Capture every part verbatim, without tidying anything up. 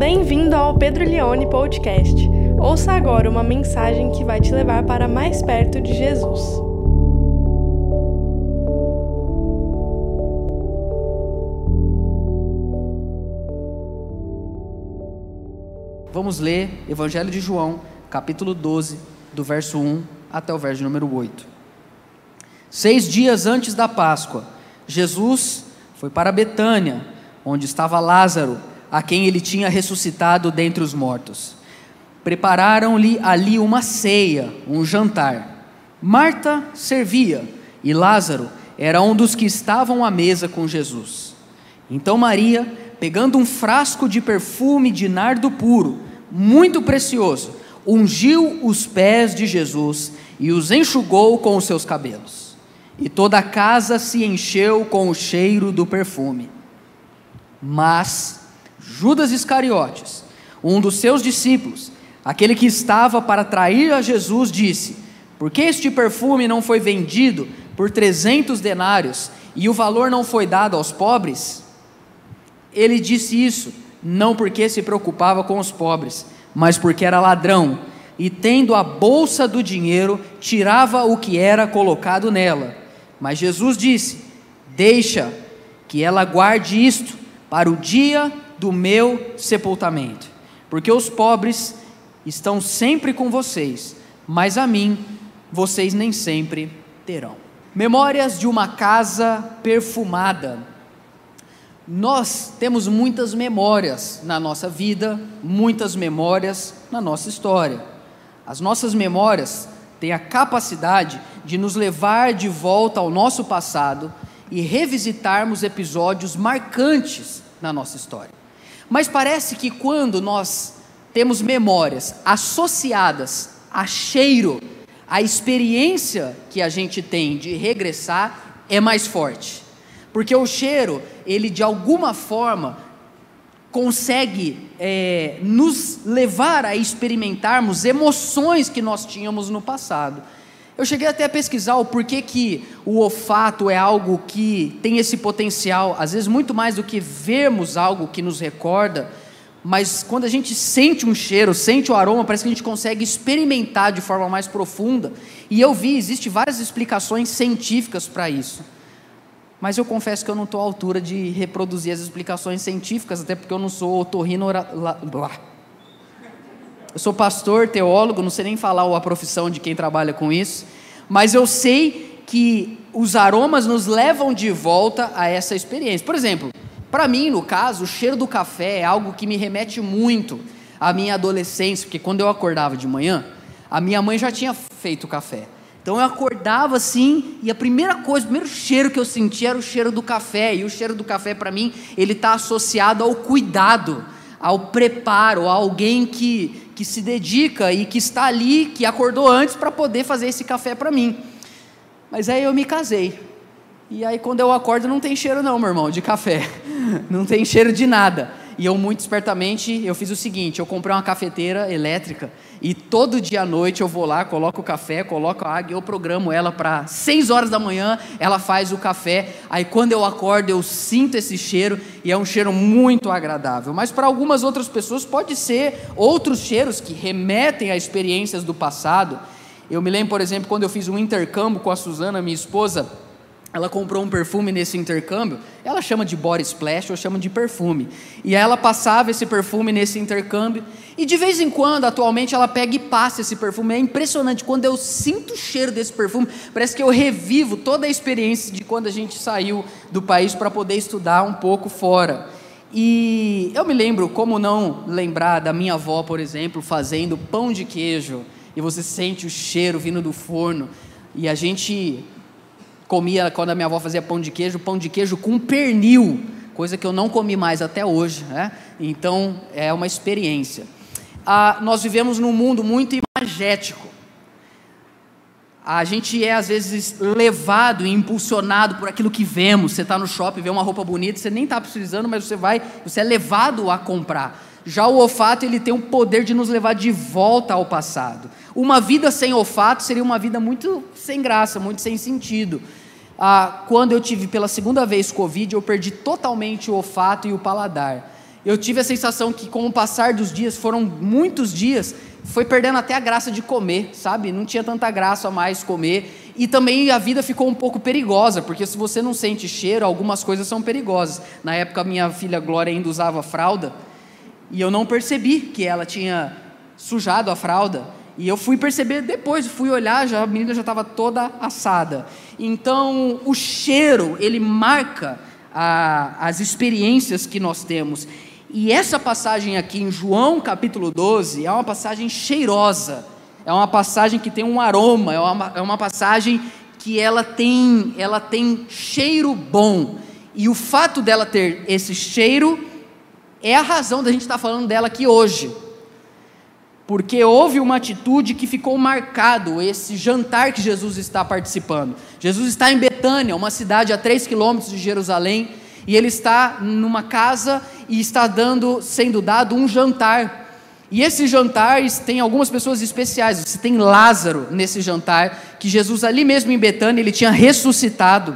Bem-vindo ao Pedro Leone Podcast. Ouça agora uma mensagem que vai te levar para mais perto de Jesus. Vamos ler Evangelho de João, capítulo doze, do verso um até o verso número oito. Seis dias antes da Páscoa, Jesus foi para Betânia, onde estava Lázaro, a quem ele tinha ressuscitado dentre os mortos. Prepararam-lhe ali uma ceia, um jantar. Marta servia, e Lázaro era um dos que estavam à mesa com Jesus. Então Maria, pegando um frasco de perfume de nardo puro, muito precioso, ungiu os pés de Jesus e os enxugou com os seus cabelos. E toda a casa se encheu com o cheiro do perfume. Mas Judas Iscariotes, um dos seus discípulos, aquele que estava para trair a Jesus, disse: por que este perfume não foi vendido por trezentos denários e o valor não foi dado aos pobres? Ele disse isso, não porque se preocupava com os pobres, mas porque era ladrão, e tendo a bolsa do dinheiro, tirava o que era colocado nela. Mas Jesus disse: deixa que ela guarde isto para o dia do meu sepultamento, porque os pobres estão sempre com vocês, mas a mim vocês nem sempre terão. Memórias de uma casa perfumada. Nós temos muitas memórias na nossa vida, muitas memórias na nossa história. As nossas memórias têm a capacidade de nos levar de volta ao nosso passado e revisitarmos episódios marcantes na nossa história. Mas parece que quando nós temos memórias associadas a cheiro, a experiência que a gente tem de regressar é mais forte. Porque o cheiro, ele de alguma forma consegue é, nos levar a experimentarmos emoções que nós tínhamos no passado. Eu cheguei até a pesquisar o porquê que o olfato é algo que tem esse potencial, às vezes muito mais do que vermos algo que nos recorda, mas quando a gente sente um cheiro, sente o aroma, parece que a gente consegue experimentar de forma mais profunda. E eu vi, existem várias explicações científicas para isso. Mas eu confesso que eu não estou à altura de reproduzir as explicações científicas, até porque eu não sou otorrino... Eu sou pastor, teólogo, não sei nem falar a profissão de quem trabalha com isso, mas eu sei que os aromas nos levam de volta a essa experiência. Por exemplo, para mim, no caso, o cheiro do café é algo que me remete muito à minha adolescência, porque quando eu acordava de manhã, a minha mãe já tinha feito café. Então eu acordava assim, e a primeira coisa, o primeiro cheiro que eu sentia era o cheiro do café, e o cheiro do café para mim, ele está associado ao cuidado, ao preparo, a alguém que, que se dedica e que está ali, que acordou antes para poder fazer esse café para mim. Mas aí eu me casei, e aí quando eu acordo não tem cheiro não, meu irmão, de café, não tem cheiro de nada. E eu muito espertamente, eu fiz o seguinte, eu comprei uma cafeteira elétrica, e todo dia à noite eu vou lá, coloco o café, coloco a água, eu programo ela para seis horas da manhã, ela faz o café, aí quando eu acordo eu sinto esse cheiro, e é um cheiro muito agradável. Mas para algumas outras pessoas pode ser outros cheiros que remetem a experiências do passado. Eu me lembro, por exemplo, quando eu fiz um intercâmbio com a Suzana, minha esposa, ela comprou um perfume nesse intercâmbio, ela chama de body splash, eu chamo de perfume, e ela passava esse perfume nesse intercâmbio, e de vez em quando, atualmente, ela pega e passa esse perfume. É impressionante, quando eu sinto o cheiro desse perfume, parece que eu revivo toda a experiência de quando a gente saiu do país para poder estudar um pouco fora. E eu me lembro, como não lembrar da minha avó, por exemplo, fazendo pão de queijo, e você sente o cheiro vindo do forno, e a gente comia, quando a minha avó fazia pão de queijo, pão de queijo com pernil, coisa que eu não comi mais até hoje, né? Então é uma experiência. Ah, nós vivemos num mundo muito imagético. A gente é às vezes levado e impulsionado por aquilo que vemos. Você está no shopping, vê uma roupa bonita, você nem está precisando, mas você vai, você é levado a comprar. Já o olfato, ele tem o poder de nos levar de volta ao passado. Uma vida sem olfato seria uma vida muito sem graça, muito sem sentido. Ah, quando eu tive pela segunda vez Covid, eu perdi totalmente o olfato e o paladar. Eu tive a sensação que com o passar dos dias, foram muitos dias, foi perdendo até a graça de comer, sabe? Não tinha tanta graça mais comer, e também a vida ficou um pouco perigosa, porque se você não sente cheiro, algumas coisas são perigosas. Na época minha filha Glória ainda usava fralda, e eu não percebi que ela tinha sujado a fralda, e eu fui perceber depois, fui olhar, já, a menina já estava toda assada. Então o cheiro, ele marca a, as experiências que nós temos. E essa passagem aqui em João capítulo doze é uma passagem cheirosa, é uma passagem que tem um aroma, é uma, é uma passagem que ela tem, ela tem cheiro bom, e o fato dela ter esse cheiro é a razão da gente estar falando dela aqui hoje, porque houve uma atitude que ficou marcado, esse jantar que Jesus está participando. Jesus está em Betânia, uma cidade a três quilômetros de Jerusalém, e ele está numa casa e está dando, sendo dado um jantar, e esse jantar tem algumas pessoas especiais. Você tem Lázaro nesse jantar, que Jesus ali mesmo em Betânia, ele tinha ressuscitado,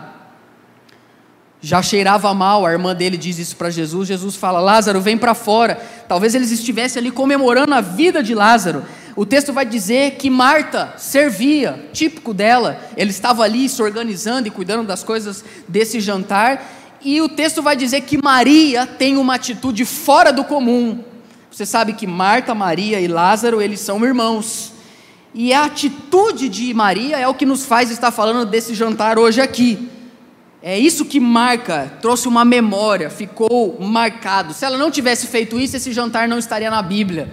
já cheirava mal, a irmã dele diz isso para Jesus, Jesus fala, Lázaro vem para fora. Talvez eles estivessem ali comemorando a vida de Lázaro. O texto vai dizer que Marta servia, típico dela, ele estava ali se organizando e cuidando das coisas desse jantar. E o texto vai dizer que Maria tem uma atitude fora do comum. Você sabe que Marta, Maria e Lázaro, eles são irmãos. E a atitude de Maria é o que nos faz estar falando desse jantar hoje aqui. É isso que marca, trouxe uma memória, ficou marcado. Se ela não tivesse feito isso, esse jantar não estaria na Bíblia.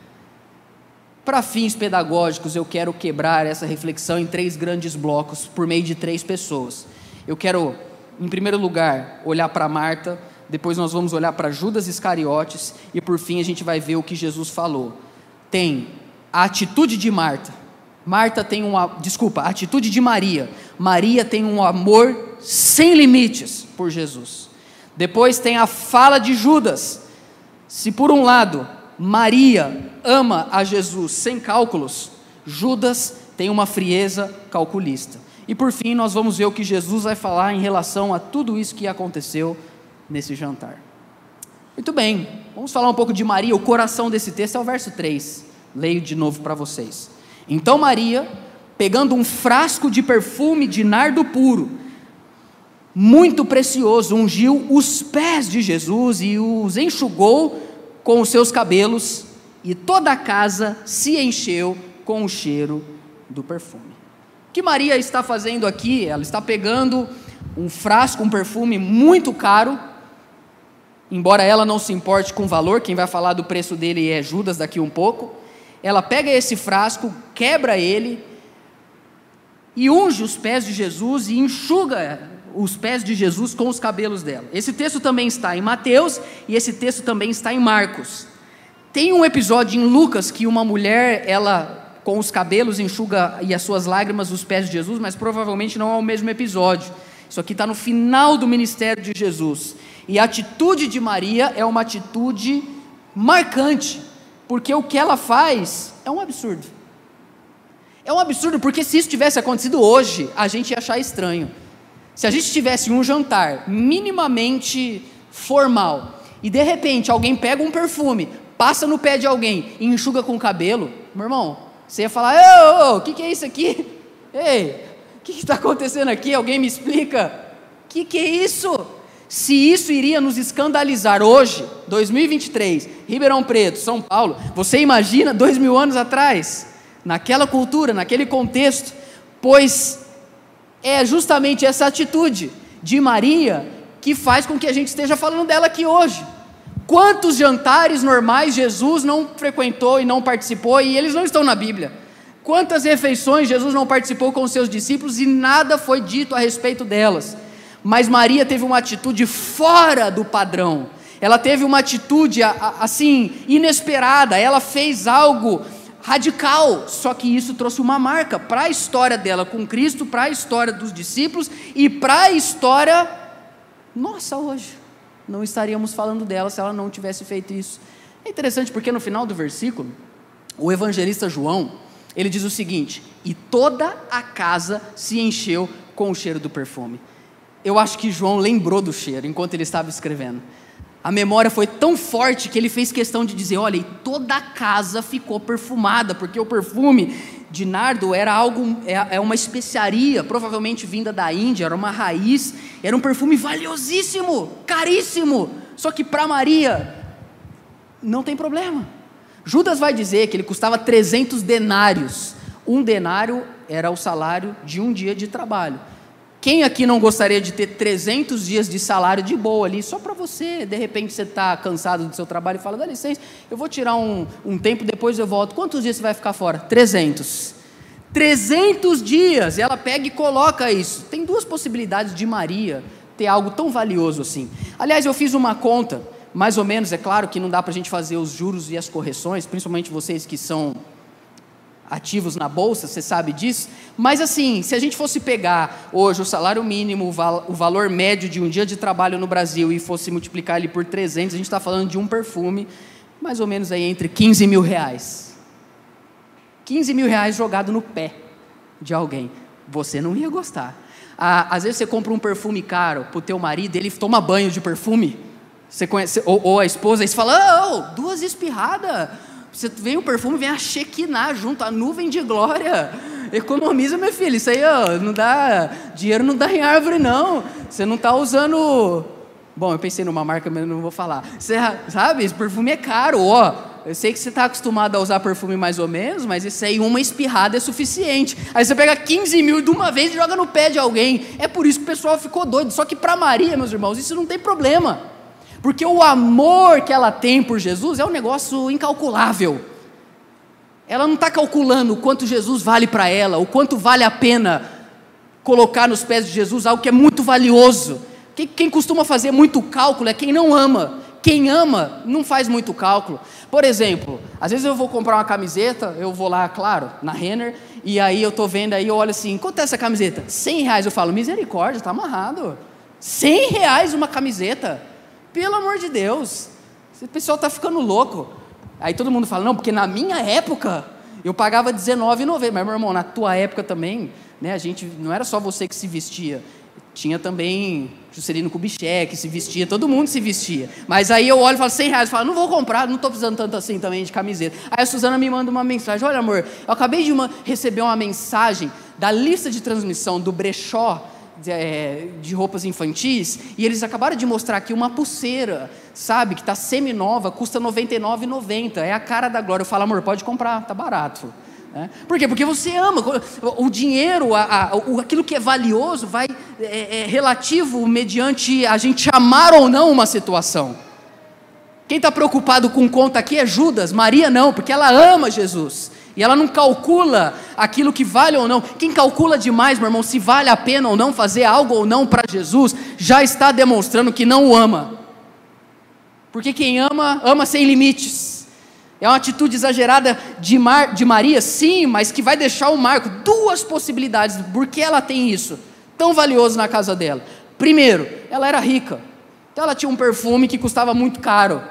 Para fins pedagógicos, eu quero quebrar essa reflexão em três grandes blocos, por meio de três pessoas. Eu quero, em primeiro lugar, olhar para Marta, depois nós vamos olhar para Judas Iscariotes, e por fim a gente vai ver o que Jesus falou. Tem a atitude de Marta, Marta tem uma, desculpa, a atitude de Maria, Maria tem um amor sem limites por Jesus. Depois tem a fala de Judas. Se por um lado, Maria ama a Jesus sem cálculos, Judas tem uma frieza calculista. E por fim nós vamos ver o que Jesus vai falar em relação a tudo isso que aconteceu nesse jantar. Muito bem, vamos falar um pouco de Maria. O coração desse texto é o verso três, leio de novo para vocês. Então Maria, pegando um frasco de perfume de nardo puro, muito precioso, ungiu os pés de Jesus e os enxugou com os seus cabelos, e toda a casa se encheu com o cheiro do perfume. O que Maria está fazendo aqui? Ela está pegando um frasco, um perfume muito caro, embora ela não se importe com o valor, quem vai falar do preço dele é Judas daqui um pouco. Ela pega esse frasco, quebra ele, e unge os pés de Jesus e enxuga os pés de Jesus com os cabelos dela. Esse texto também está em Mateus, e esse texto também está em Marcos. Tem um episódio em Lucas, que uma mulher, ela com os cabelos enxuga e as suas lágrimas os pés de Jesus, mas provavelmente não é o mesmo episódio. Isso aqui está no final do ministério de Jesus, e a atitude de Maria é uma atitude marcante, porque o que ela faz é um absurdo. É um absurdo, porque se isso tivesse acontecido hoje, a gente ia achar estranho. Se a gente tivesse um jantar minimamente formal, e de repente alguém pega um perfume, passa no pé de alguém e enxuga com o cabelo, meu irmão, você ia falar, ô, ô, o que que é isso aqui? Ei, o que está acontecendo aqui? Alguém me explica? O que que é isso? Se isso iria nos escandalizar hoje, dois mil e vinte e três, Ribeirão Preto, São Paulo, você imagina dois mil anos atrás, naquela cultura, naquele contexto, pois é justamente essa atitude de Maria que faz com que a gente esteja falando dela aqui hoje. Quantos jantares normais Jesus não frequentou e não participou, e eles não estão na Bíblia? Quantas refeições Jesus não participou com os seus discípulos e nada foi dito a respeito delas? Mas Maria teve uma atitude fora do padrão, ela teve uma atitude assim, inesperada, ela fez algo radical, só que isso trouxe uma marca para a história dela com Cristo, para a história dos discípulos e para a história nossa hoje. Não estaríamos falando dela se ela não tivesse feito isso. É interessante porque no final do versículo, o evangelista João, ele diz o seguinte: e toda a casa se encheu com o cheiro do perfume. Eu acho que João lembrou do cheiro enquanto ele estava escrevendo. A memória foi tão forte que ele fez questão de dizer, olha, e toda a casa ficou perfumada, porque o perfume de nardo era algo, é, é uma especiaria, provavelmente vinda da Índia, era uma raiz, era um perfume valiosíssimo, caríssimo, só que para Maria, não tem problema. Judas vai dizer que ele custava trezentos denários, um denário era o salário de um dia de trabalho. Quem aqui não gostaria de ter trezentos dias de salário de boa ali, só para você, de repente você está cansado do seu trabalho e fala, dá licença, eu vou tirar um, um tempo, depois eu volto. Quantos dias você vai ficar fora? trezentos. trezentos dias, ela pega e coloca isso. Tem duas possibilidades de Maria ter algo tão valioso assim. Aliás, eu fiz uma conta, mais ou menos, é claro que não dá para a gente fazer os juros e as correções, principalmente vocês que são ativos na bolsa, você sabe disso, mas assim, se a gente fosse pegar hoje o salário mínimo, o, val- o valor médio de um dia de trabalho no Brasil e fosse multiplicar ele por trezentos, a gente está falando de um perfume, mais ou menos aí entre quinze mil reais, quinze mil reais jogado no pé de alguém, você não ia gostar. Ah, às vezes você compra um perfume caro para o teu marido, ele toma banho de perfume, você conhece, ou, ou a esposa, e você fala, oh, duas espirradas, você vem o perfume, vem a Shekinah junto, a nuvem de glória, economiza, meu filho, isso aí, ó, não dá, dinheiro não dá em árvore não, você não está usando, bom, eu pensei numa marca, mas não vou falar, você, sabe, esse perfume é caro, ó, eu sei que você está acostumado a usar perfume mais ou menos, mas isso aí, uma espirrada é suficiente, aí você pega quinze mil de uma vez e joga no pé de alguém, é por isso que o pessoal ficou doido, só que para Maria, meus irmãos, isso não tem problema, porque o amor que ela tem por Jesus é um negócio incalculável. Ela não está calculando o quanto Jesus vale para ela, o quanto vale a pena colocar nos pés de Jesus algo que é muito valioso. Quem, quem costuma fazer muito cálculo é quem não ama. Quem ama não faz muito cálculo. Por exemplo, às vezes eu vou comprar uma camiseta, eu vou lá, claro, na Renner, e aí eu estou vendo aí, eu olho assim, quanto é essa camiseta? cem reais, eu falo, misericórdia, está amarrado. cem reais uma camiseta? Pelo amor de Deus, esse pessoal está ficando louco. Aí todo mundo fala, não, porque na minha época eu pagava dezenove reais e noventa centavos, mas meu irmão, na tua época também, né, a gente, não era só você que se vestia, tinha também Juscelino Kubitschek que se vestia, todo mundo se vestia, mas aí eu olho e falo, cem reais, eu falo, não vou comprar, não estou precisando tanto assim também de camiseta. Aí a Suzana me manda uma mensagem, olha amor, eu acabei de uma, receber uma mensagem da lista de transmissão do brechó, De, de roupas infantis, e eles acabaram de mostrar aqui uma pulseira, sabe, que está semi-nova, custa noventa e nove reais e noventa centavos, é a cara da glória. Eu falo, amor, pode comprar, está barato. É. Por quê? Porque você ama, o dinheiro, a, a, o, aquilo que é valioso, vai, é, é relativo mediante a gente amar ou não uma situação. Quem está preocupado com conta aqui é Judas, Maria não, porque ela ama Jesus. E ela não calcula aquilo que vale ou não. Quem calcula demais, meu irmão, se vale a pena ou não fazer algo ou não para Jesus, já está demonstrando que não o ama. Porque quem ama, ama sem limites. É uma atitude exagerada de, Mar, de Maria, sim, mas que vai deixar o marco. Duas possibilidades, por que ela tem isso tão valioso na casa dela. Primeiro, ela era rica. Então ela tinha um perfume que custava muito caro.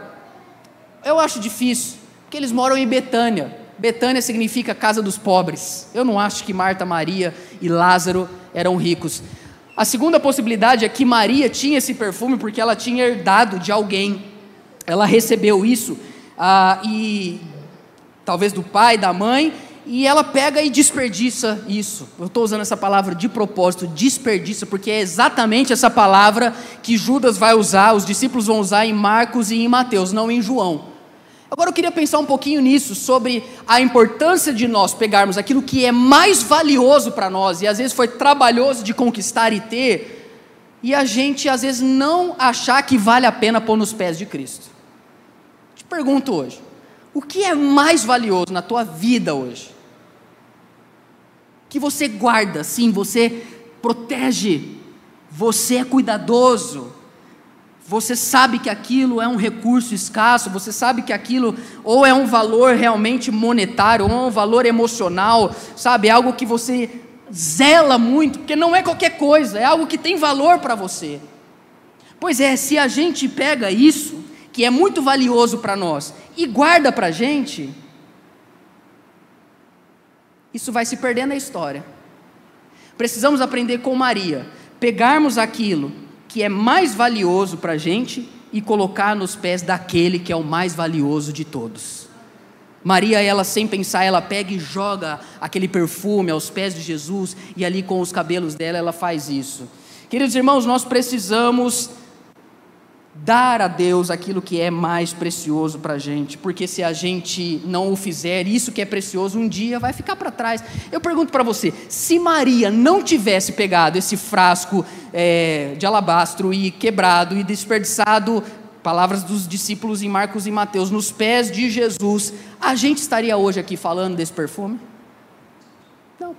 Eu acho difícil, porque eles moram em Betânia. Betânia significa casa dos pobres. Eu não acho que Marta, Maria e Lázaro eram ricos. A segunda possibilidade é que Maria tinha esse perfume porque ela tinha herdado de alguém. Ela recebeu isso, ah, e talvez do pai, da mãe, e ela pega e desperdiça isso. Eu estou usando essa palavra de propósito, desperdiça, porque é exatamente essa palavra que Judas vai usar, os discípulos vão usar em Marcos e em Mateus, não em João. Agora eu queria pensar um pouquinho nisso, sobre a importância de nós pegarmos aquilo que é mais valioso para nós, e às vezes foi trabalhoso de conquistar e ter, e a gente às vezes não achar que vale a pena pôr nos pés de Cristo. Te pergunto hoje, o que é mais valioso na tua vida hoje? Que você guarda, sim, você protege, você é cuidadoso, você sabe que aquilo é um recurso escasso, você sabe que aquilo ou é um valor realmente monetário, ou é um valor emocional, sabe, é algo que você zela muito, porque não é qualquer coisa, é algo que tem valor para você. Pois é, se a gente pega isso, que é muito valioso para nós, e guarda para a gente, isso vai se perder na história. Precisamos aprender com Maria, pegarmos aquilo que é mais valioso para a gente e colocar nos pés daquele que é o mais valioso de todos. Maria, ela sem pensar, ela pega e joga aquele perfume aos pés de Jesus, e ali com os cabelos dela, ela faz isso. Queridos irmãos, nós precisamos dar a Deus aquilo que é mais precioso para a gente, porque se a gente não o fizer, isso que é precioso um dia vai ficar para trás. Eu pergunto para você, se Maria não tivesse pegado esse frasco é, de alabastro e quebrado e desperdiçado, palavras dos discípulos em Marcos e Mateus, nos pés de Jesus, a gente estaria hoje aqui falando desse perfume? Não.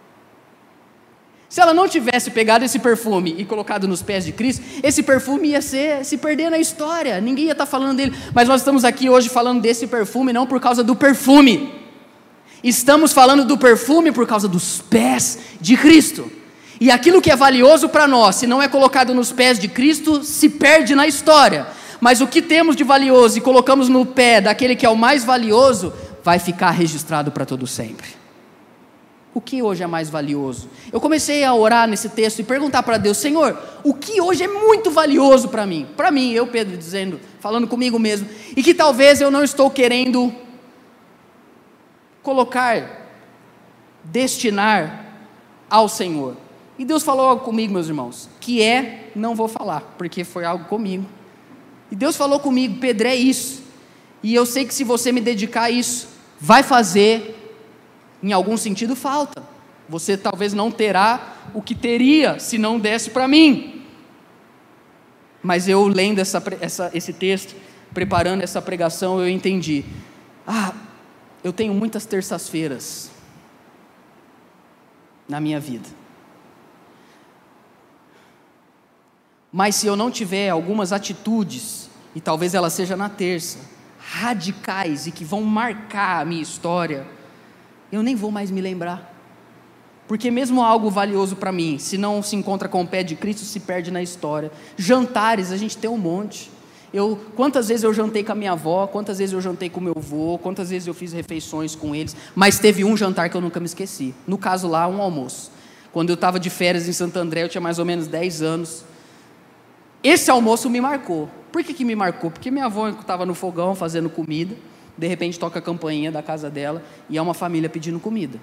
Se ela não tivesse pegado esse perfume e colocado nos pés de Cristo, esse perfume ia ser, se perder na história, ninguém ia estar falando dele. Mas nós estamos aqui hoje falando desse perfume não por causa do perfume, estamos falando do perfume por causa dos pés de Cristo. E aquilo que é valioso para nós, se não é colocado nos pés de Cristo, se perde na história. Mas o que temos de valioso e colocamos no pé daquele que é o mais valioso, vai ficar registrado para todo sempre. O que hoje é mais valioso? Eu comecei a orar nesse texto e perguntar para Deus, Senhor, o que hoje é muito valioso para mim? Para mim, eu, Pedro, dizendo, falando comigo mesmo, e que talvez eu não estou querendo colocar, destinar ao Senhor. E Deus falou algo comigo, meus irmãos, que é, não vou falar, porque foi algo comigo. E Deus falou comigo, Pedro, é isso. E eu sei que se você me dedicar a isso, vai fazer, em algum sentido, falta. Você talvez não terá o que teria, se não desse para mim. Mas eu lendo essa, essa, esse texto, preparando essa pregação, eu entendi. Ah, eu tenho muitas terças-feiras na minha vida. Mas se eu não tiver algumas atitudes, e talvez ela seja na terça, radicais e que vão marcar a minha história, eu nem vou mais me lembrar. Porque mesmo algo valioso para mim, se não se encontra com o pé de Cristo, se perde na história. Jantares, a gente tem um monte. Eu, quantas vezes eu jantei com a minha avó, quantas vezes eu jantei com o meu avô, quantas vezes eu fiz refeições com eles, mas teve um jantar que eu nunca me esqueci. No caso lá, um almoço. Quando eu estava de férias em Santo André, eu tinha mais ou menos dez anos. Esse almoço me marcou. Por que que me marcou? Porque minha avó estava no fogão fazendo comida, de repente toca a campainha da casa dela e é uma família pedindo comida.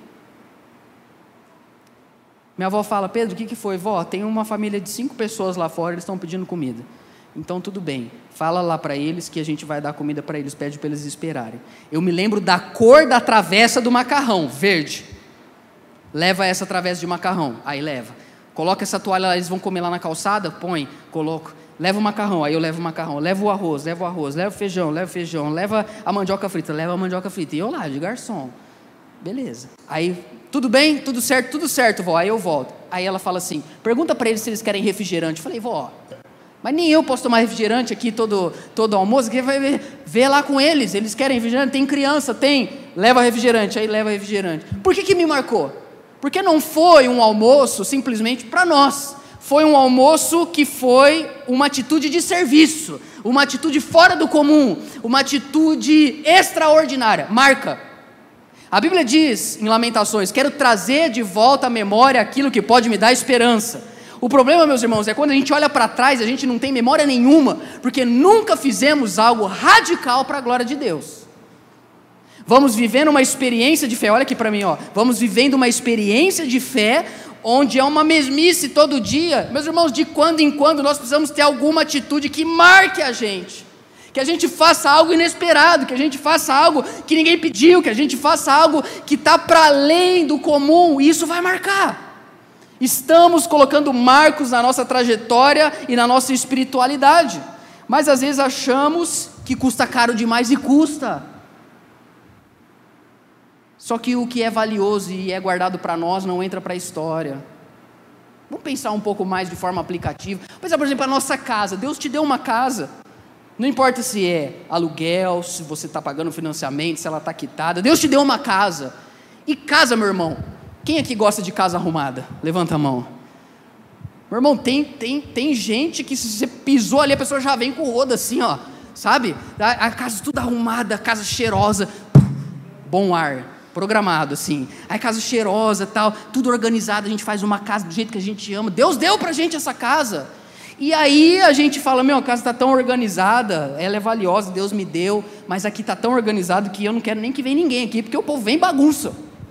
Minha avó fala, Pedro, o que que foi? Vó, tem uma família de cinco pessoas lá fora, eles estão pedindo comida. Então tudo bem, fala lá para eles que a gente vai dar comida para eles, pede para eles esperarem. Eu me lembro da cor da travessa do macarrão, verde. Leva essa travessa de macarrão, aí leva. Coloca essa toalha lá, eles vão comer lá na calçada, põe, coloco. Leva o macarrão, aí eu levo o macarrão, levo o arroz, levo o arroz, levo o feijão, levo o feijão, leva a mandioca frita, leva a mandioca frita. E eu lá, de garçom. Beleza. Aí, tudo bem? Tudo certo? Tudo certo, vó. Aí eu volto. Aí ela fala assim, pergunta para eles se eles querem refrigerante. Eu falei, vó, mas nem eu posso tomar refrigerante aqui todo, todo almoço, que vai ver, vê lá com eles, eles querem refrigerante, tem criança, tem, leva refrigerante, aí leva refrigerante. Por que que me marcou? Porque não foi um almoço simplesmente para nós, foi um almoço que foi uma atitude de serviço, uma atitude fora do comum, uma atitude extraordinária, marca. A Bíblia diz em Lamentações, quero trazer de volta à memória aquilo que pode me dar esperança. O problema, meus irmãos, é quando a gente olha para trás, a gente não tem memória nenhuma, porque nunca fizemos algo radical para a glória de Deus. Vamos vivendo uma experiência de fé, olha aqui para mim, ó. Vamos vivendo uma experiência de fé, onde é uma mesmice todo dia. Meus irmãos, de quando em quando nós precisamos ter alguma atitude que marque a gente, que a gente faça algo inesperado, que a gente faça algo que ninguém pediu, que a gente faça algo que está para além do comum, e isso vai marcar. Estamos colocando marcos na nossa trajetória e na nossa espiritualidade, mas às vezes achamos que custa caro demais, e custa. Só que o que é valioso e é guardado para nós não entra para a história. Vamos pensar um pouco mais de forma aplicativa. Pensar, por exemplo, a nossa casa. Deus te deu uma casa. Não importa se é aluguel, se você está pagando financiamento, se ela está quitada. Deus te deu uma casa. E casa, meu irmão. Quem aqui gosta de casa arrumada? Levanta a mão. Meu irmão, tem, tem, tem gente que se você pisou ali, a pessoa já vem com o rodo assim, ó. Sabe? A, a casa tudo arrumada, a casa cheirosa. Bom ar. Programado assim, aí casa cheirosa tal, tudo organizado, a gente faz uma casa do jeito que a gente ama, Deus deu pra gente essa casa, E aí a gente fala, meu, a casa está tão organizada, ela é valiosa, Deus me deu, mas aqui está tão organizado que eu não quero nem que venha ninguém aqui, porque o povo vem e bagunça.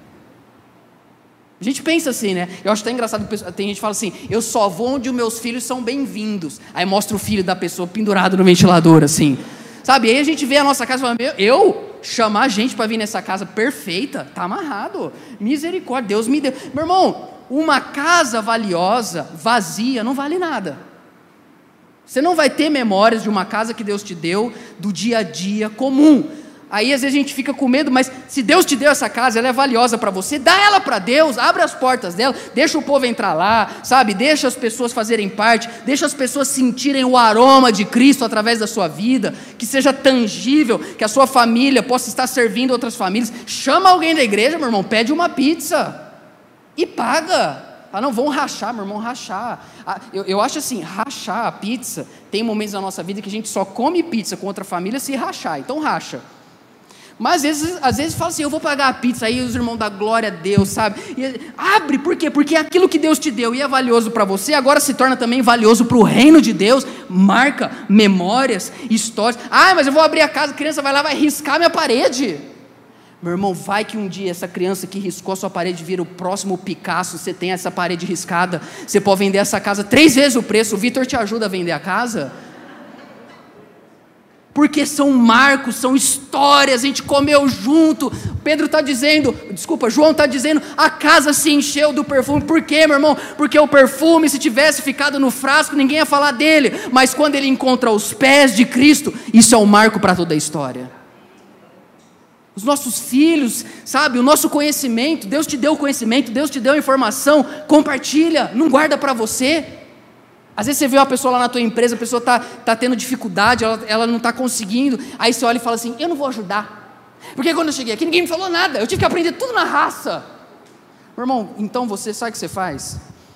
A gente pensa assim, né? Eu acho até engraçado, tem gente que fala assim, eu só vou onde os meus filhos são bem-vindos. Aí mostra o filho da pessoa pendurado no ventilador, assim. Sabe, aí a gente vê a nossa casa e fala, meu, eu chamar gente para vir nessa casa perfeita, tá amarrado, misericórdia, Deus me deu. Meu irmão, uma casa valiosa, vazia, não vale nada. Você não vai ter memórias de uma casa que Deus te deu, do dia a dia comum. Aí às vezes a gente fica com medo, mas se Deus te deu essa casa, ela é valiosa para você, dá ela para Deus, abre as portas dela, deixa o povo entrar lá, sabe, deixa as pessoas fazerem parte, deixa as pessoas sentirem o aroma de Cristo através da sua vida, que seja tangível, que a sua família possa estar servindo outras famílias. Chama alguém da igreja, meu irmão, pede uma pizza e paga. Ah, não, vão rachar, meu irmão, rachar. Ah, eu, eu acho assim, rachar a pizza, tem momentos na nossa vida que a gente só come pizza com outra família se rachar, então racha. Mas às vezes, às vezes fala assim, eu vou pagar a pizza, aí os irmãos dão glória a Deus, sabe? E abre, por quê? Porque aquilo que Deus te deu e é valioso para você, agora se torna também valioso para o reino de Deus, marca, memórias, histórias. Ah, mas eu vou abrir a casa, a criança vai lá, vai riscar minha parede. Meu irmão, vai que um dia essa criança que riscou a sua parede vira o próximo Picasso, você tem essa parede riscada, você pode vender essa casa três vezes o preço, o Vitor te ajuda a vender a casa. Porque são marcos, são histórias, a gente comeu junto. Pedro está dizendo, desculpa, João está dizendo, a casa se encheu do perfume. Por quê, meu irmão? Porque o perfume, se tivesse ficado no frasco, ninguém ia falar dele. Mas quando ele encontra os pés de Cristo, isso é um marco para toda a história. Os nossos filhos, sabe, o nosso conhecimento, Deus te deu o conhecimento, Deus te deu a informação, compartilha, não guarda para você. Às vezes você vê uma pessoa lá na tua empresa, a pessoa está tá tendo dificuldade, ela, ela não está conseguindo, aí você olha e fala assim, eu não vou ajudar, porque quando eu cheguei aqui ninguém me falou nada, eu tive que aprender tudo na raça. Meu irmão, então você, sabe o que você faz?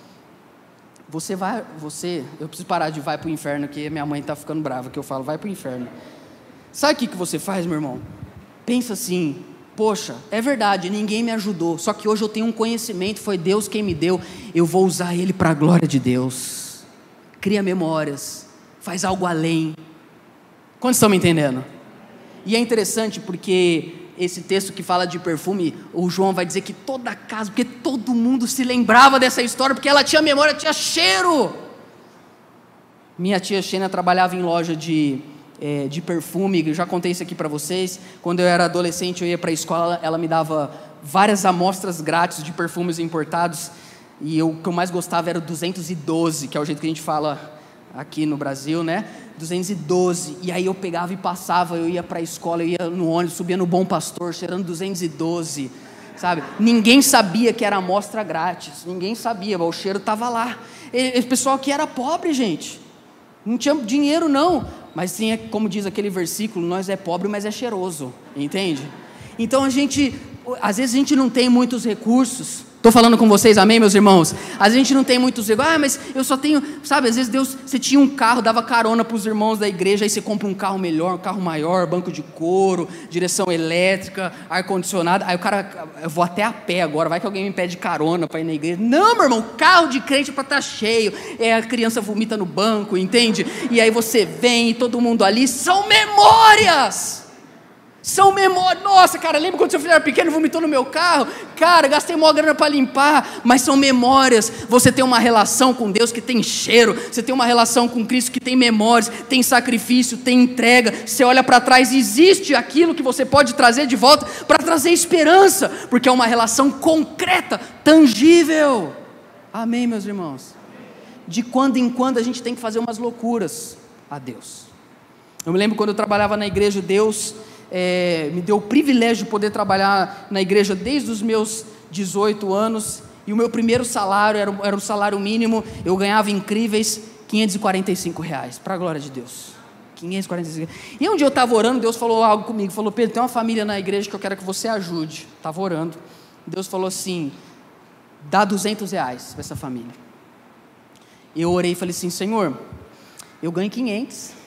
Você vai, você, eu preciso parar de vai para o inferno, que minha mãe está ficando brava, que eu falo, vai para o inferno. Sabe o que, que você faz, meu irmão? Pensa assim, poxa, é verdade, ninguém me ajudou, só que hoje eu tenho um conhecimento, foi Deus quem me deu, eu vou usar ele para a glória de Deus. Cria memórias, faz algo além. Quantos estão me entendendo? E é interessante porque esse texto que fala de perfume, o João vai dizer que toda a casa, porque todo mundo se lembrava dessa história, porque ela tinha memória, tinha cheiro. Minha tia Xena trabalhava em loja de, é, de perfume, eu já contei isso aqui para vocês. Quando eu era adolescente, eu ia para a escola, ela me dava várias amostras grátis de perfumes importados. E eu, o que eu mais gostava era o duzentos e doze, que é o jeito que a gente fala aqui no Brasil, né? duzentos e doze, e aí eu pegava e passava, eu ia para a escola, eu ia no ônibus, subia no Bom Pastor, cheirando duzentos e doze, sabe? Ninguém sabia que era amostra grátis, ninguém sabia, mas o cheiro estava lá. E, o pessoal que era pobre, gente, não tinha dinheiro não, mas tinha, como diz aquele versículo, nós é pobre, mas é cheiroso, entende? Então a gente, às vezes a gente não tem muitos recursos. Estou falando com vocês, amém, meus irmãos? Às vezes a gente não tem muitos, ah, mas eu só tenho, sabe, às vezes Deus, você tinha um carro, dava carona para os irmãos da igreja, aí você compra um carro melhor, um carro maior, banco de couro, direção elétrica, ar-condicionado, aí o cara, eu vou até a pé agora, vai que alguém me pede carona para ir na igreja. Não, meu irmão, carro de crente para estar cheio, é, a criança vomita no banco, entende? E aí você vem e todo mundo ali, são memórias! São memórias, nossa cara, lembra quando seu filho era pequeno e vomitou no meu carro? Cara, gastei maior grana para limpar, mas são memórias. Você tem uma relação com Deus que tem cheiro, você tem uma relação com Cristo que tem memórias, tem sacrifício, tem entrega. Você olha para trás, existe aquilo que você pode trazer de volta para trazer esperança, porque é uma relação concreta, tangível. Amém, meus irmãos? De quando em quando a gente tem que fazer umas loucuras a Deus. Eu me lembro quando eu trabalhava na igreja, Deus É, me deu o privilégio de poder trabalhar na igreja desde os meus dezoito anos, e o meu primeiro salário era, era um salário mínimo, eu ganhava incríveis quinhentos e quarenta e cinco reais, para a glória de Deus, quinhentos e quarenta e cinco reais. E um dia eu estava orando, Deus falou algo comigo, falou, Pedro, tem uma família na igreja que eu quero que você ajude. Estava orando, Deus falou assim, dá duzentos reais para essa família. Eu orei e falei assim, Senhor, eu ganho quinhentos,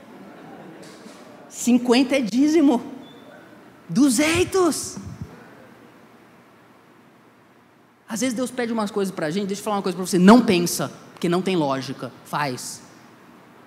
cinquenta é dízimo, duzentos. Às vezes Deus pede umas coisas para a gente, deixa eu falar uma coisa para você, não pensa, porque não tem lógica, faz.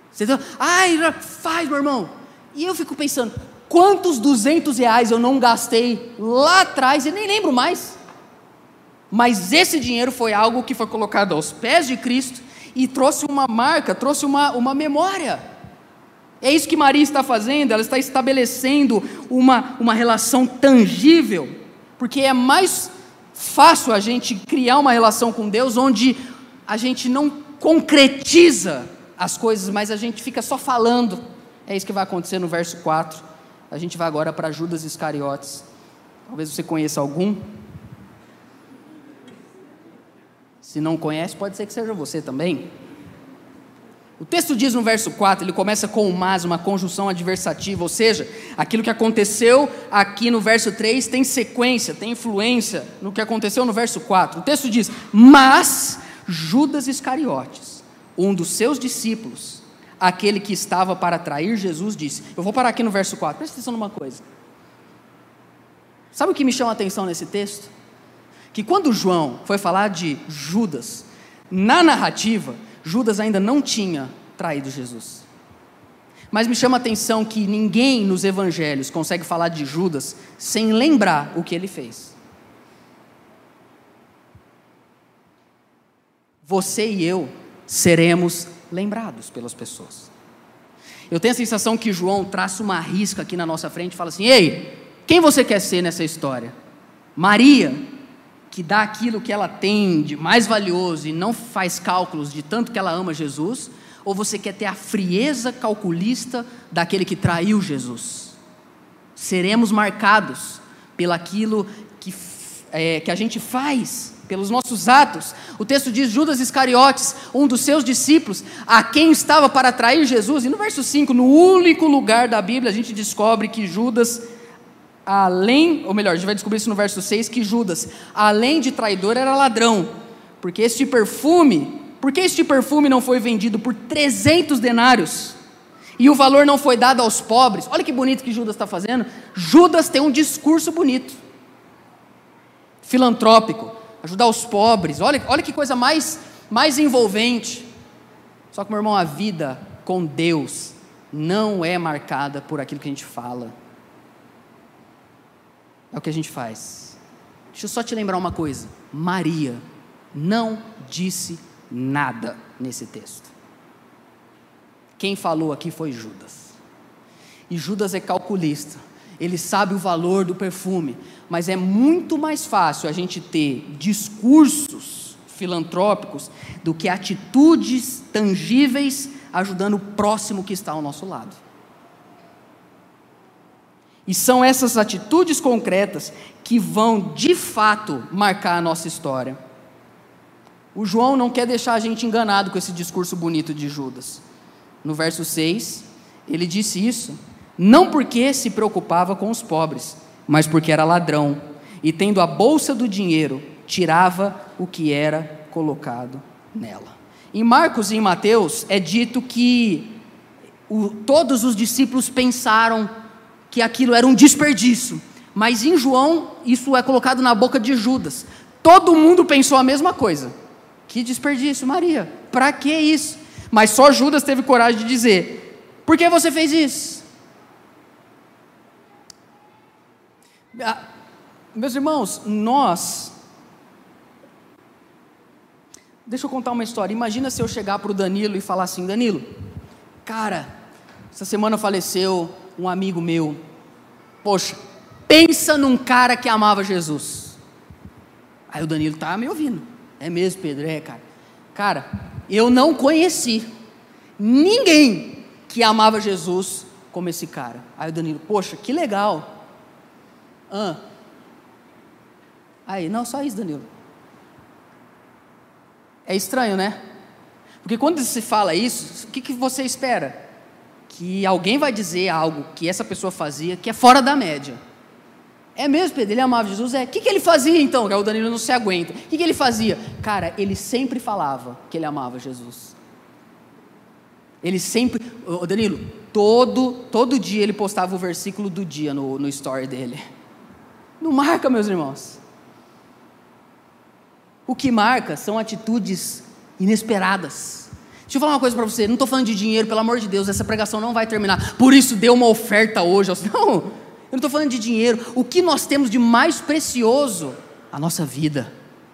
Você tá, ai, faz, meu irmão. E eu fico pensando, quantos duzentos reais eu não gastei lá atrás e nem lembro mais. Mas esse dinheiro foi algo que foi colocado aos pés de Cristo e trouxe uma marca, trouxe uma, uma memória. É isso que Maria está fazendo, ela está estabelecendo uma, uma relação tangível, porque é mais fácil a gente criar uma relação com Deus onde a gente não concretiza as coisas, mas a gente fica só falando. É isso que vai acontecer no verso quatro. A gente vai agora para Judas Iscariotes. Talvez você conheça algum. Se não conhece, pode ser que seja você também. O texto diz no verso quatro, ele começa com o mas, uma conjunção adversativa, ou seja, aquilo que aconteceu aqui no verso três tem sequência, tem influência no que aconteceu no verso quatro. O texto diz, mas Judas Iscariotes, um dos seus discípulos, aquele que estava para trair Jesus, disse, eu vou parar aqui no verso quatro, presta atenção numa coisa. Sabe o que me chama a atenção nesse texto? Que quando João foi falar de Judas, na narrativa, Judas ainda não tinha traído Jesus. Mas me chama a atenção que ninguém nos evangelhos consegue falar de Judas sem lembrar o que ele fez. Você e eu seremos lembrados pelas pessoas. Eu tenho a sensação que João traça uma risca aqui na nossa frente e fala assim, ei, quem você quer ser nessa história? Maria, que dá aquilo que ela tem de mais valioso e não faz cálculos de tanto que ela ama Jesus, ou você quer ter a frieza calculista daquele que traiu Jesus? Seremos marcados pelaquilo que, é, que a gente faz, pelos nossos atos. O texto diz, Judas Iscariotes, um dos seus discípulos, a quem estava para trair Jesus, e no verso cinco, no único lugar da Bíblia, a gente descobre que Judas, além, ou melhor, a gente vai descobrir isso no verso seis, que Judas, além de traidor, era ladrão, porque este perfume, por que este perfume não foi vendido por trezentos denários, e o valor não foi dado aos pobres? Olha que bonito que Judas está fazendo. Judas tem um discurso bonito, filantrópico, ajudar os pobres, olha, olha que coisa mais, mais envolvente. Só que, meu irmão, a vida com Deus não é marcada por aquilo que a gente fala, é o que a gente faz. Deixa eu só te lembrar uma coisa, Maria não disse nada nesse texto. Quem falou aqui foi Judas, e Judas é calculista, ele sabe o valor do perfume, mas é muito mais fácil a gente ter discursos filantrópicos do que atitudes tangíveis ajudando o próximo que está ao nosso lado. E são essas atitudes concretas que vão, de fato, marcar a nossa história. O João não quer deixar a gente enganado com esse discurso bonito de Judas. No verso seis, ele disse isso, não porque se preocupava com os pobres, mas porque era ladrão, e tendo a bolsa do dinheiro, tirava o que era colocado nela. Em Marcos e em Mateus, é dito que o, todos os discípulos pensaram que aquilo era um desperdício, mas em João, isso é colocado na boca de Judas. Todo mundo pensou a mesma coisa. Que desperdício, Maria, para que isso? Mas só Judas teve coragem de dizer, por que você fez isso? Ah, meus irmãos, nós, deixa eu contar uma história, imagina se eu chegar para o Danilo e falar assim, Danilo, cara, essa semana faleceu um amigo meu, poxa, pensa num cara que amava Jesus. Aí o Danilo tá me ouvindo, é mesmo, Pedro, é cara, cara, eu não conheci ninguém que amava Jesus como esse cara. Aí o Danilo, poxa, que legal. Ah. Aí, não, só isso, Danilo. É estranho, né? Porque quando se fala isso, o que, que você espera? Que alguém vai dizer algo que essa pessoa fazia que é fora da média. É mesmo, Pedro, ele amava Jesus? É. O que, que ele fazia então? Que o Danilo não se aguenta. O que, que ele fazia? Cara, ele sempre falava que ele amava Jesus. Ele sempre, o Danilo, todo, todo dia ele postava o versículo do dia no, no story dele. Não marca, meus irmãos. O que marca são atitudes inesperadas. Deixa eu falar uma coisa para você, não estou falando de dinheiro, pelo amor de Deus, essa pregação não vai terminar, por isso dê uma oferta hoje. Não, eu não estou falando de dinheiro. O que nós temos de mais precioso? A nossa vida.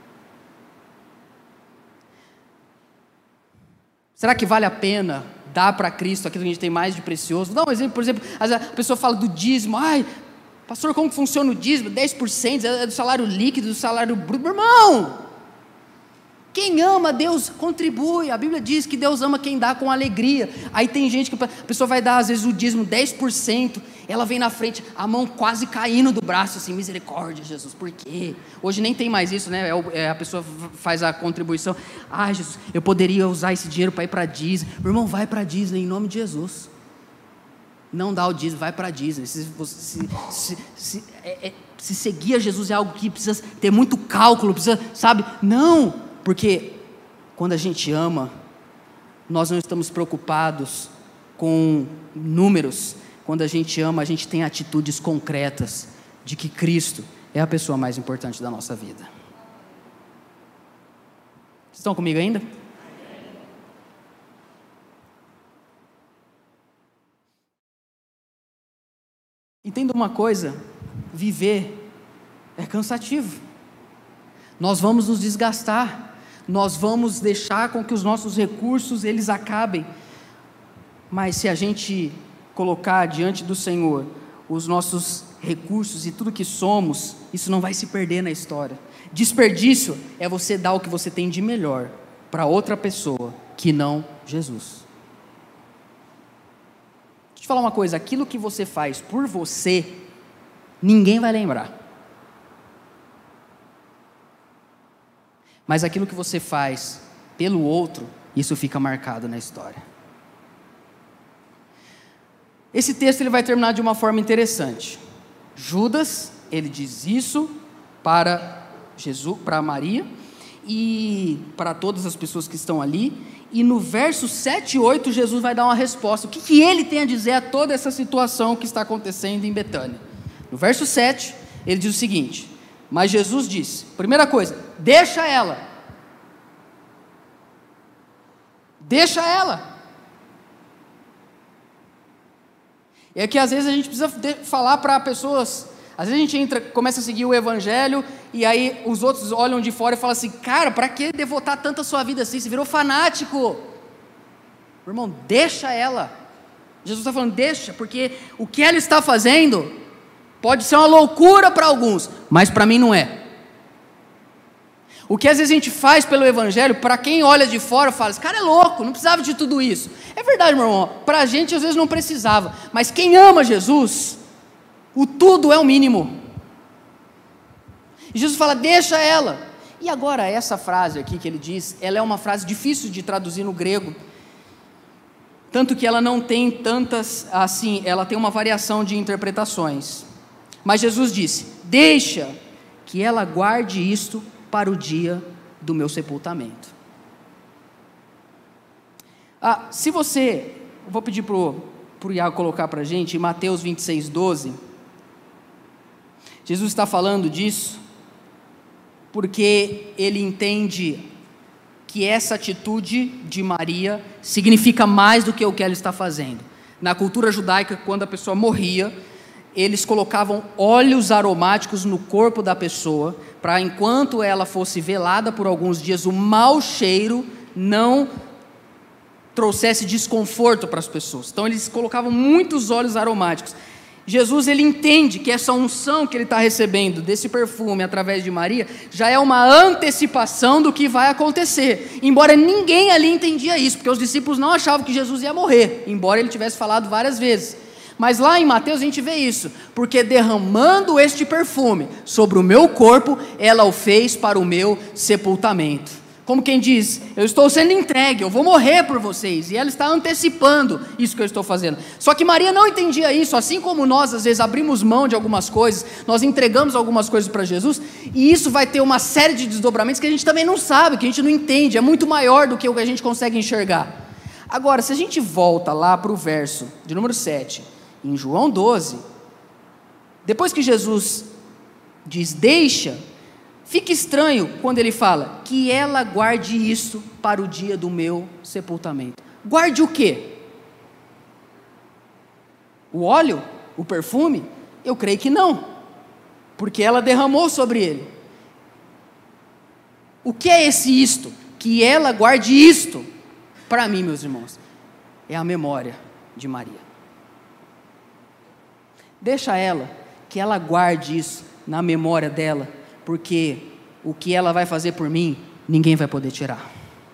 Será que vale a pena dar para Cristo aquilo que a gente tem mais de precioso? Vou dar um exemplo, por exemplo, a pessoa fala do dízimo. Ai, pastor, como funciona o dízimo? dez por cento é do salário líquido, do salário bruto. Meu irmão, quem ama Deus contribui. A Bíblia diz que Deus ama quem dá com alegria. Aí tem gente que a pessoa vai dar às vezes o dízimo dez por cento, ela vem na frente, a mão quase caindo do braço, assim, misericórdia, Jesus, por quê? Hoje nem tem mais isso, né? É, a pessoa faz a contribuição. Ai, Jesus, eu poderia usar esse dinheiro para ir para a Disney. Meu irmão, vai para a Disney em nome de Jesus. Não dá o dízimo, vai para a Disney. Se, se, se, se, é, é, se seguir a Jesus é algo que precisa ter muito cálculo, precisa, sabe? Não. Porque quando a gente ama, nós não estamos preocupados com números. Quando a gente ama, a gente tem atitudes concretas de que Cristo é a pessoa mais importante da nossa vida. Vocês estão comigo ainda? Entenda uma coisa, viver é cansativo. Nós vamos nos desgastar. Nós vamos deixar com que os nossos recursos, eles acabem, mas se a gente colocar diante do Senhor os nossos recursos e tudo que somos, isso não vai se perder na história. Desperdício é você dar o que você tem de melhor para outra pessoa, que não Jesus. Deixa eu te falar uma coisa, aquilo que você faz por você, ninguém vai lembrar. Mas aquilo que você faz pelo outro, isso fica marcado na história. Esse texto ele vai terminar de uma forma interessante. Judas, ele diz isso para Jesus, para Maria e para todas as pessoas que estão ali. E no verso sete e oito, Jesus vai dar uma resposta. O que, que ele tem a dizer a toda essa situação que está acontecendo em Betânia? No verso sete, ele diz o seguinte: mas Jesus disse, primeira coisa, deixa ela, deixa ela, é que às vezes a gente precisa falar para pessoas, às vezes a gente entra, começa a seguir o evangelho, e aí os outros olham de fora e falam assim, cara, para que devotar tanto a sua vida assim, você virou fanático, irmão, deixa ela, Jesus está falando, deixa, porque o que ela está fazendo pode ser uma loucura para alguns, mas para mim não é. O que às vezes a gente faz pelo evangelho, para quem olha de fora, fala, esse cara é louco, não precisava de tudo isso. É verdade, meu irmão, para a gente às vezes não precisava, mas quem ama Jesus, o tudo é o mínimo. E Jesus fala, deixa ela. E agora essa frase aqui que ele diz, ela é uma frase difícil de traduzir no grego, tanto que ela não tem tantas, assim, ela tem uma variação de interpretações. Mas Jesus disse, deixa que ela guarde isto para o dia do meu sepultamento. Ah, se você, eu vou pedir para o Iago colocar para a gente, em Mateus vinte e seis, doze, Jesus está falando disso, porque ele entende que essa atitude de Maria significa mais do que o que ela está fazendo. Na cultura judaica, quando a pessoa morria, eles colocavam óleos aromáticos no corpo da pessoa, para enquanto ela fosse velada por alguns dias, o mau cheiro não trouxesse desconforto para as pessoas. Então eles colocavam muitos óleos aromáticos. Jesus, ele entende que essa unção que ele está recebendo desse perfume através de Maria, já é uma antecipação do que vai acontecer, embora ninguém ali entendia isso, porque os discípulos não achavam que Jesus ia morrer, embora ele tivesse falado várias vezes. Mas lá em Mateus a gente vê isso, porque derramando este perfume sobre o meu corpo, ela o fez para o meu sepultamento. Como quem diz, eu estou sendo entregue, eu vou morrer por vocês, e ela está antecipando isso que eu estou fazendo. Só que Maria não entendia isso, assim como nós às vezes abrimos mão de algumas coisas, nós entregamos algumas coisas para Jesus, e isso vai ter uma série de desdobramentos que a gente também não sabe, que a gente não entende, é muito maior do que o que a gente consegue enxergar. Agora, se a gente volta lá para o verso de número sete, em João doze, depois que Jesus diz deixa, Fica estranho quando ele fala que ela guarde isso para o dia do meu sepultamento. Guarde o quê? O óleo? O perfume? Eu creio que não, porque ela derramou sobre ele. O que é esse isto? Que ela guarde isto para mim, meus irmãos. É a memória de Maria. Deixa ela, que ela guarde isso na memória dela, porque o que ela vai fazer por mim, ninguém vai poder tirar.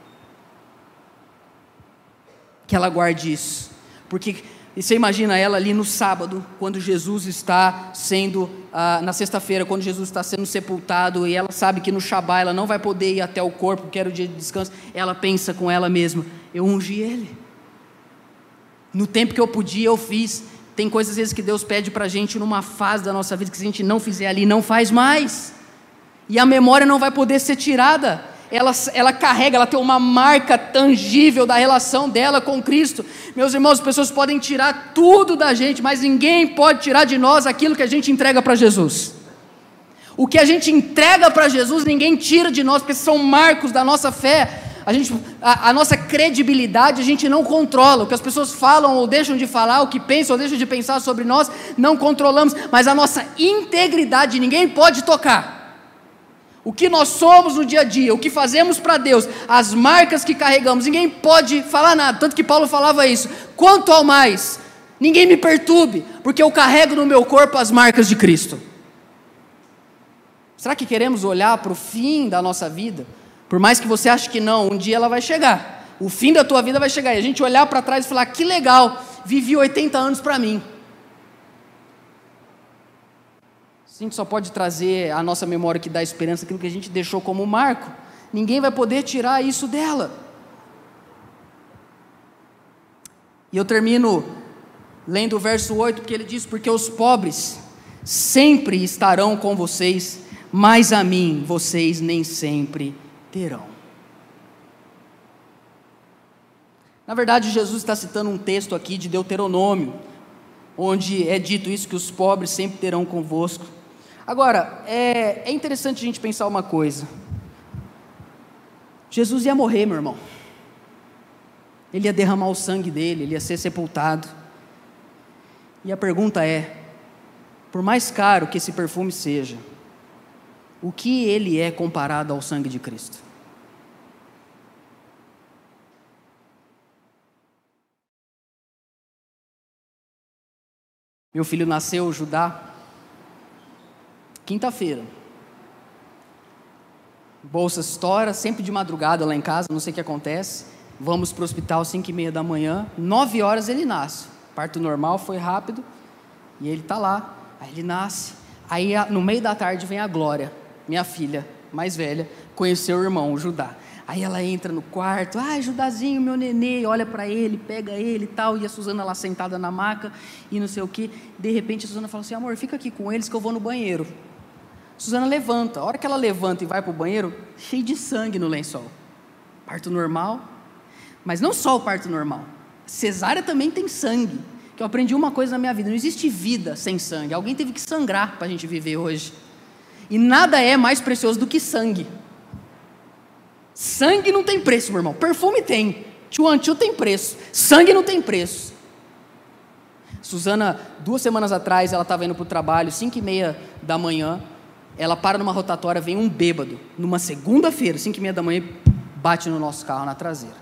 Que ela guarde isso, porque você imagina ela ali no sábado, quando Jesus está sendo, ah, na sexta-feira, quando Jesus está sendo sepultado, e ela sabe que no Shabá ela não vai poder ir até o corpo, porque era o dia de descanso, ela pensa com ela mesma, eu ungi ele, no tempo que eu podia eu fiz. Tem coisas às vezes que Deus pede para a gente numa fase da nossa vida, que se a gente não fizer ali, não faz mais, e a memória não vai poder ser tirada. Ela, ela carrega, ela tem uma marca tangível da relação dela com Cristo. Meus irmãos, as pessoas podem tirar tudo da gente, mas ninguém pode tirar de nós aquilo que a gente entrega para Jesus. O que a gente entrega para Jesus, ninguém tira de nós, porque são marcos da nossa fé. A, gente, a, a nossa credibilidade a gente não controla. O que as pessoas falam ou deixam de falar, o que pensam ou deixam de pensar sobre nós, não controlamos, mas a nossa integridade ninguém pode tocar. O que nós somos no dia a dia, o que fazemos para Deus, as marcas que carregamos, ninguém pode falar nada, tanto que Paulo falava isso. Quanto ao mais, ninguém me perturbe, porque eu carrego no meu corpo as marcas de Cristo. Será que queremos olhar para o fim da nossa vida? Por mais que você ache que não, um dia ela vai chegar, o fim da tua vida vai chegar, e a gente olhar para trás e falar, que legal, vivi oitenta anos para mim. A gente só pode trazer à nossa memória que dá esperança aquilo que a gente deixou como marco. Ninguém vai poder tirar isso dela. E eu termino lendo o verso oito, porque ele diz, porque os pobres sempre estarão com vocês, mas a mim vocês nem sempre terão. Na verdade, Jesus está citando um texto aqui de Deuteronômio, onde é dito isso, que os pobres sempre terão convosco. Agora, é, é interessante a gente pensar uma coisa. Jesus ia morrer, meu irmão. Ele ia derramar o sangue dele, ele ia ser sepultado. E a pergunta é, por mais caro que esse perfume seja, o que ele é comparado ao sangue de Cristo? Meu filho nasceu, Judá, quinta-feira. Bolsa estoura, sempre de madrugada lá em casa, não sei o que acontece. Vamos para o hospital às cinco e meia da manhã, nove horas ele nasce. Parto normal, foi rápido, e ele está lá. Aí ele nasce, aí no meio da tarde vem a Glória, minha filha mais velha, conheceu o irmão, o Judá. Aí ela entra no quarto, ah, Judazinho, meu nenê, olha para ele, pega ele e tal, e a Suzana lá sentada na maca, e não sei o que. De repente a Suzana fala assim, amor, fica aqui com eles que eu vou no banheiro. Suzana levanta, a hora que ela levanta e vai para o banheiro, cheio de sangue no lençol. Parto normal, mas não só o parto normal, cesárea também tem sangue, que eu aprendi uma coisa na minha vida, não existe vida sem sangue, alguém teve que sangrar para a gente viver hoje, e nada é mais precioso do que sangue. Sangue não tem preço, meu irmão, perfume tem, tchuan tchu tem preço, sangue não tem preço. Suzana, duas semanas atrás, ela estava indo para o trabalho, cinco e meia da manhã, ela para numa rotatória, vem um bêbado, numa segunda-feira, cinco e meia da manhã, bate no nosso carro na traseira.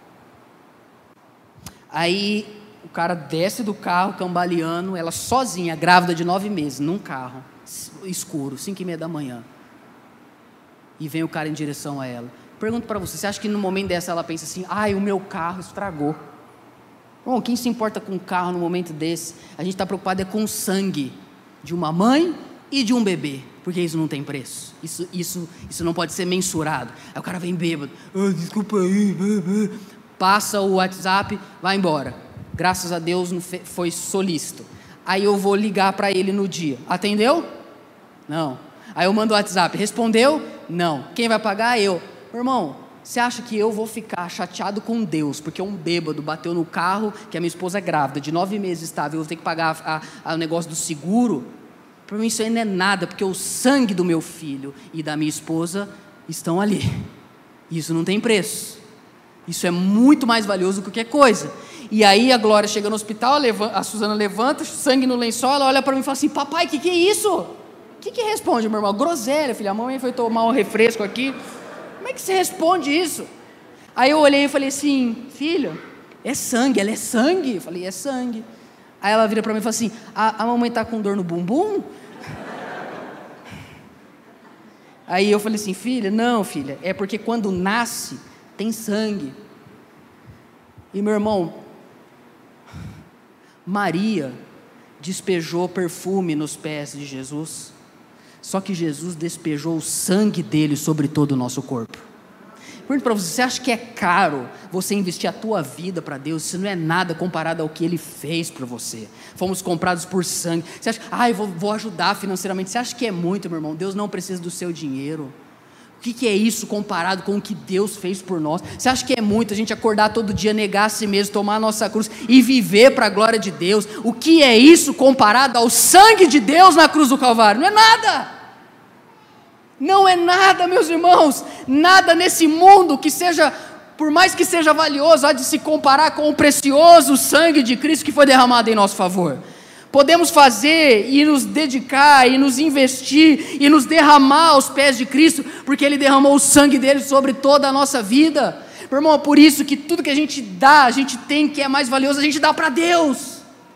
Aí o cara desce do carro, cambaleando, ela sozinha, grávida de nove meses, num carro escuro, cinco e meia da manhã, e vem o cara em direção a ela. Pergunto para você, você acha que no momento dessa ela pensa assim, ai, o meu carro estragou? Bom, quem se importa com o carro no momento desse? A gente está preocupado é com o sangue de uma mãe e de um bebê, porque isso não tem preço, isso, isso, isso não pode ser mensurado. Aí o cara vem bêbado, ah, desculpa aí, passa o WhatsApp, vai embora. Graças a Deus não foi solícito. Aí eu vou ligar para ele no dia, atendeu? Não. Aí eu mando o WhatsApp, respondeu? Não. Quem vai pagar? Eu. Meu irmão, você acha que eu vou ficar chateado com Deus porque um bêbado bateu no carro, que a minha esposa é grávida, de nove meses estável, eu vou ter que pagar a, a, o negócio do seguro? Para mim isso aí não é nada, porque o sangue do meu filho e da minha esposa estão ali. Isso não tem preço. Isso é muito mais valioso do que qualquer coisa. E aí a Glória chega no hospital, a Suzana levanta, sangue no lençol, ela olha para mim e fala assim: papai, o que, que é isso? O que, que responde, meu irmão? Groselha, filha, a mãe foi tomar um refresco aqui. Como é que você responde isso? Aí eu olhei e falei assim: filha, é sangue. Ela: é sangue? Eu falei: é sangue. Aí ela vira para mim e fala assim: a, a mamãe está com dor no bumbum? Aí eu falei assim: filha, não filha, é porque quando nasce tem sangue. E meu irmão, Maria despejou perfume nos pés de Jesus, só que Jesus despejou o sangue dele sobre todo o nosso corpo. Pergunto para você, você acha que é caro você investir a tua vida para Deus? Isso não é nada comparado ao que Ele fez por você. Fomos comprados por sangue. Você acha, ah, eu vou, vou ajudar financeiramente. Você acha que é muito, meu irmão? Deus não precisa do seu dinheiro. O que, que é isso comparado com o que Deus fez por nós? Você acha que é muito a gente acordar todo dia, negar a si mesmo, tomar a nossa cruz e viver para a glória de Deus? O que é isso comparado ao sangue de Deus na cruz do Calvário? Não é nada. Não é nada, meus irmãos, nada nesse mundo que seja, por mais que seja valioso, há de se comparar com o precioso sangue de Cristo que foi derramado em nosso favor. Podemos fazer e nos dedicar e nos investir e nos derramar aos pés de Cristo, porque Ele derramou o sangue dele sobre toda a nossa vida. Meu irmão, é por isso que tudo que a gente dá, a gente tem, que é mais valioso, a gente dá para Deus.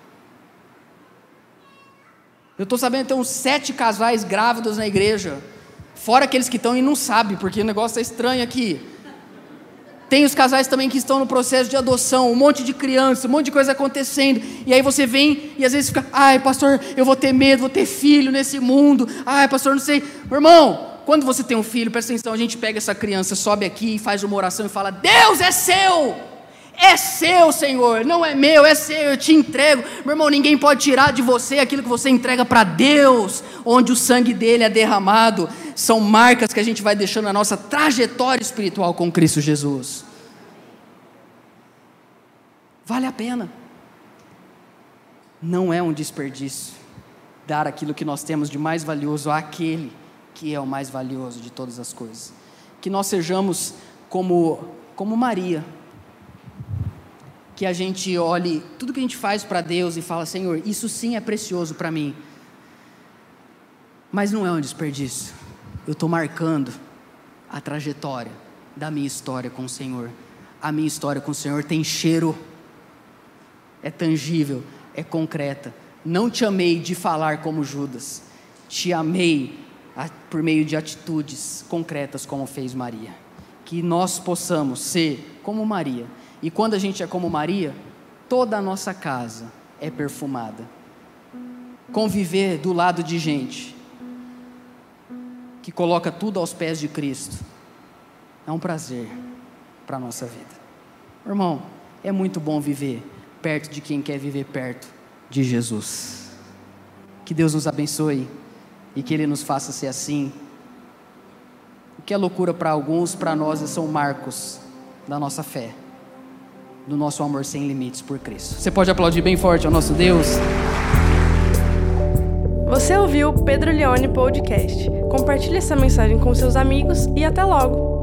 Eu estou sabendo que tem uns sete casais grávidos na igreja, fora aqueles que estão e não sabem, porque o negócio é estranho aqui. Tem os casais também que estão no processo de adoção, um monte de criança, um monte de coisa acontecendo, e aí você vem e às vezes fica: ai pastor, eu vou ter medo, vou ter filho nesse mundo, ai pastor, não sei. Meu irmão, quando você tem um filho, presta atenção, a gente pega essa criança, sobe aqui, faz uma oração e fala: Deus é seu, é seu Senhor, não é meu, é seu, eu te entrego. Meu irmão, ninguém pode tirar de você aquilo que você entrega para Deus, onde o sangue dele é derramado. São marcas que a gente vai deixando na nossa trajetória espiritual com Cristo Jesus. Vale a pena. Não é um desperdício dar aquilo que nós temos de mais valioso àquele que é o mais valioso de todas as coisas. Que nós sejamos como, como Maria, que a gente olhe tudo que a gente faz para Deus e fala: Senhor, isso sim é precioso para mim, mas não é um desperdício. Eu estou marcando a trajetória da minha história com o Senhor. A minha história com o Senhor tem cheiro, é tangível, é concreta. Não te amei de falar como Judas, te amei a, por meio de atitudes concretas como fez Maria. Que nós possamos ser como Maria, e quando a gente é como Maria, toda a nossa casa é perfumada. Conviver do lado de gente que coloca tudo aos pés de Cristo é um prazer para a nossa vida. Irmão, é muito bom viver perto de quem quer viver perto de Jesus. Que Deus nos abençoe e que Ele nos faça ser assim. O que é loucura para alguns, para nós são marcos da nossa fé, do nosso amor sem limites por Cristo. Você pode aplaudir bem forte ao nosso Deus? Você ouviu o Pedro Leone Podcast. Compartilhe essa mensagem com seus amigos e até logo!